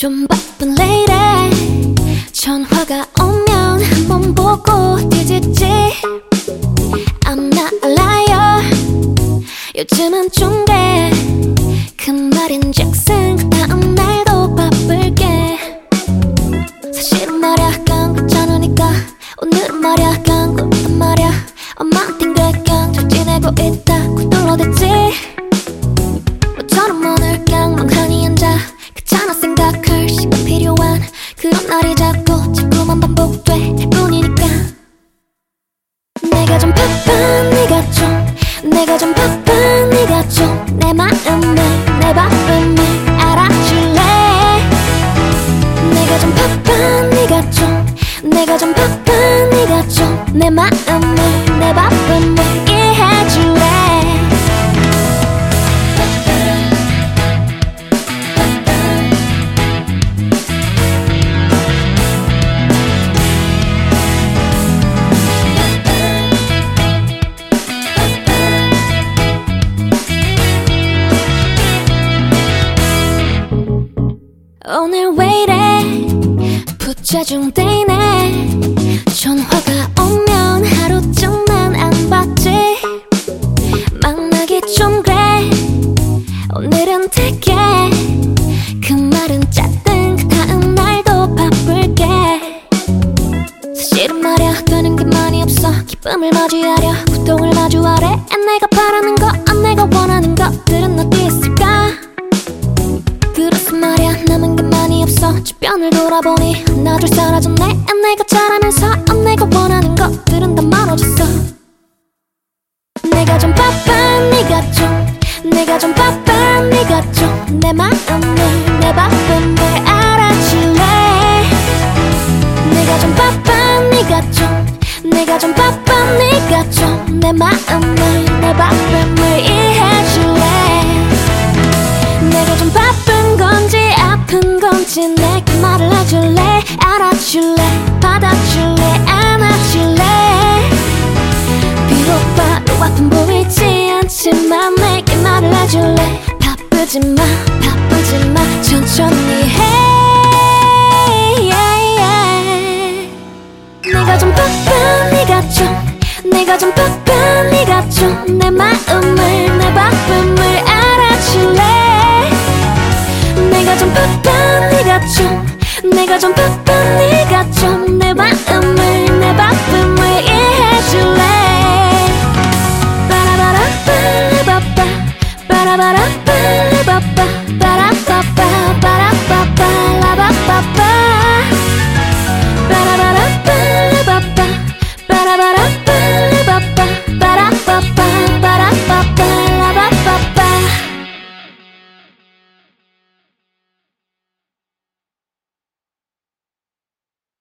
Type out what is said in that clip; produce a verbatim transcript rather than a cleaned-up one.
좀 바쁜 lady 전화가 오면 한 번 보고 뒤집지 I'm not a liar 요즘은 좀 그래 그 말인즉슨 그 다음 날도 바쁠게 사실은 말야 그냥 괜찮으니까 오늘은 말야 그냥 그렇단 말야 엄마한텐 그냥 잘 지내고 있다고 둘러댔지 너처럼 오늘 그냥 멍하니 앉아 괜찮아 생각할 시간 필요한 그런 날이 자꾸 자꾸만 반복될 뿐이니까 내가 좀 바쁜 네가 좀 내가 좀 바쁜 네가 좀 내 마음을 내 바쁨을 알아줄래 내가 좀 바쁜 네가 좀 내가 좀 바쁜 네가 좀 내 마음을 내 바쁨을 이해해줄래 오늘 왜 이래 부재중 데이네 전화가 오면 하루 종일 안 받지 만나기 좀 그래 오늘은 되게 그 말은 짰든 그 다음 날도 바쁠게 사실은 말야 되는 게 많이 없어 기쁨을 맞이하려 고통을 마주하래 내가 바라는 거 내가 원하는 것들은 어디 있을까 그래서 말야 남은 게 많이 없어 주변을 돌아보니 하나둘 사라졌네 내가 잘하면서 내가 원하는 것들은 다 멀어졌어 내가 좀 바쁜 네가 좀 내가 좀 바쁜 네가 좀 내 마음을 내 바쁨을 알아줄래 내가 좀 바쁜 네가 좀 내가 좀 바쁜 네가 좀 내 마음을 내 바쁨을 이해해줄래 내가 좀 바쁜 건지 아픈 건지 내게 말을 해줄래 알아줄래 받아줄래 안아줄래 비록 바로 아픈 보이지 않지만 내게 말을 해줄래 바쁘지마 바쁘지마 천천히 해 yeah, yeah. 내가 좀 바쁜 네가 좀 내가 좀 바쁜 네가 좀 내 마음을 내 바쁨을 알아줄래 내가 좀 바쁜 네가 좀 내가 좀 바쁜 네가 좀 내 마음을 내 바쁨을 이해해줄래 바라바라빠라바빠 바라바라빠